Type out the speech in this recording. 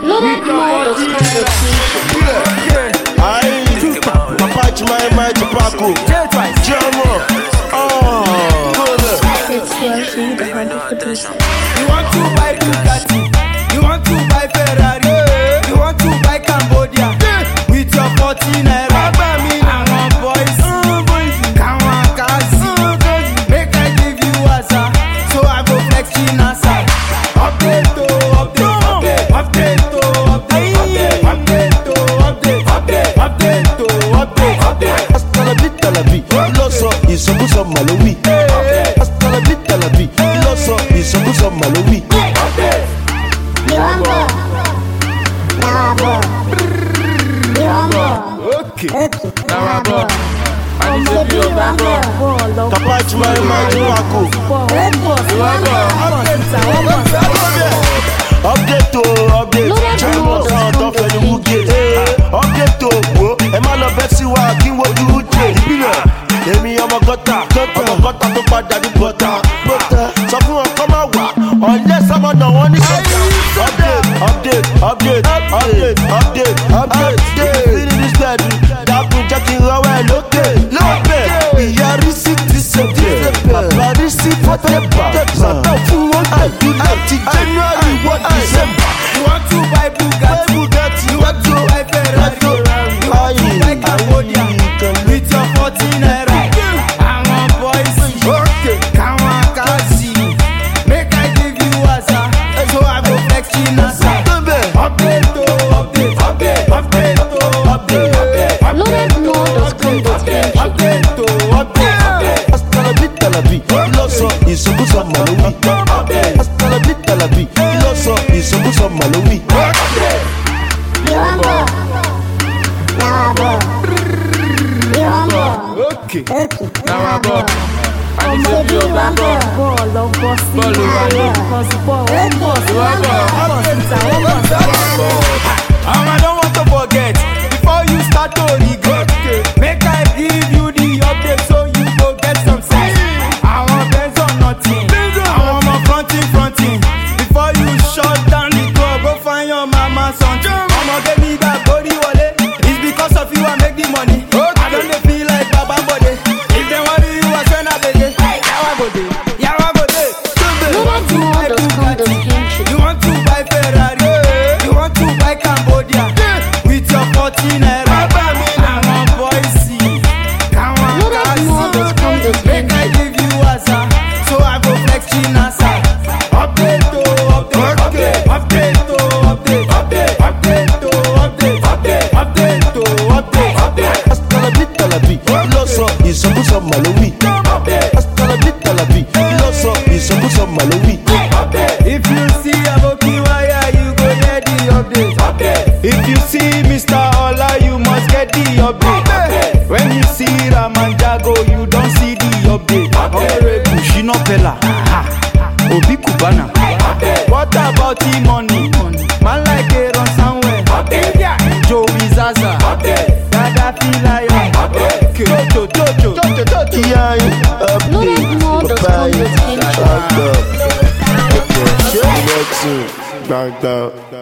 Loaded models Papa Chimay Paco, Jamo. It's Yoshi, the heart of the beast. You want to buy Bugatti, you want to buy Ferrari, you want to buy Cambodia with your 14 naira. I want boys, come on, Kazi. Make I give you asa, so I go flex in asa. Update to update, update to update, update to update, update to update. Hasta la vie, loso, isokuso malowi. Hasta la vie, loso, isokuso malowi. Okay. Papa Chimay Paco. Update to update. Jamo don't feel the wicked. Update to wo. Ema lo bexi wa kin wo du je. Ibile. Emi ọmọ gota tó padà ní bọ́tà. Sọ fún wọn kọ́ máa wà. Ọ̀lẹ́ sọ́mọ náà wọ́n ní sọ́jà. Update. Fini this bed. Dákun jẹ́ kí n rọwọ́ ẹ̀ lókè. Ìyá rí sí ti sèpè. Bàbá rí sí fọ́tẹ̀bà. Sọ̀tọ̀ fún wọn àti January wọ December. You want to buy Bugatti, you want to buy Ferrari, you want to buy Cambodia with your 14 naira. I want boys, come on, Kazi. Make I give you asa, so I go flex in asa. Update to update, update to update, Loaded models update to update. Hasta la vie, loso, isokuso malowi. Hasta la vie, loso, isokuso malowi. Okay. I don't want to forget before you start to regret. Make I give you the update so you go get some sense. I want bends on nothing. I want more fronting. Before you shut down the club, go find your mama something. Mama get me that body wallet. It's because of you I make the money. I don't dey feel like Baba Bode. If they worry you, I send a baby. Yawa go dey. You want to buy Bugatti, you want to buy Ferrari, you want to buy Cambodia with your 14 naira. I want boys, come on, Kazi. Make I give you asa, so I go flex in asa. Update to update, update to update, update to update to update. Hasta la vie, loso, isokuso malowi. Hasta la vie, loso, isokuso malowi. If you see Aboki Waya, you go get the update. If you see Mr. Ola, you must get the update. When you see Ramanjago, you don't see the update. Honorable Shino Pella, Obi Kubana. What about the money? Man like a run somewhere. Joe Bizaza, Gaddafi Lion, Jojo. Loaded models Bang,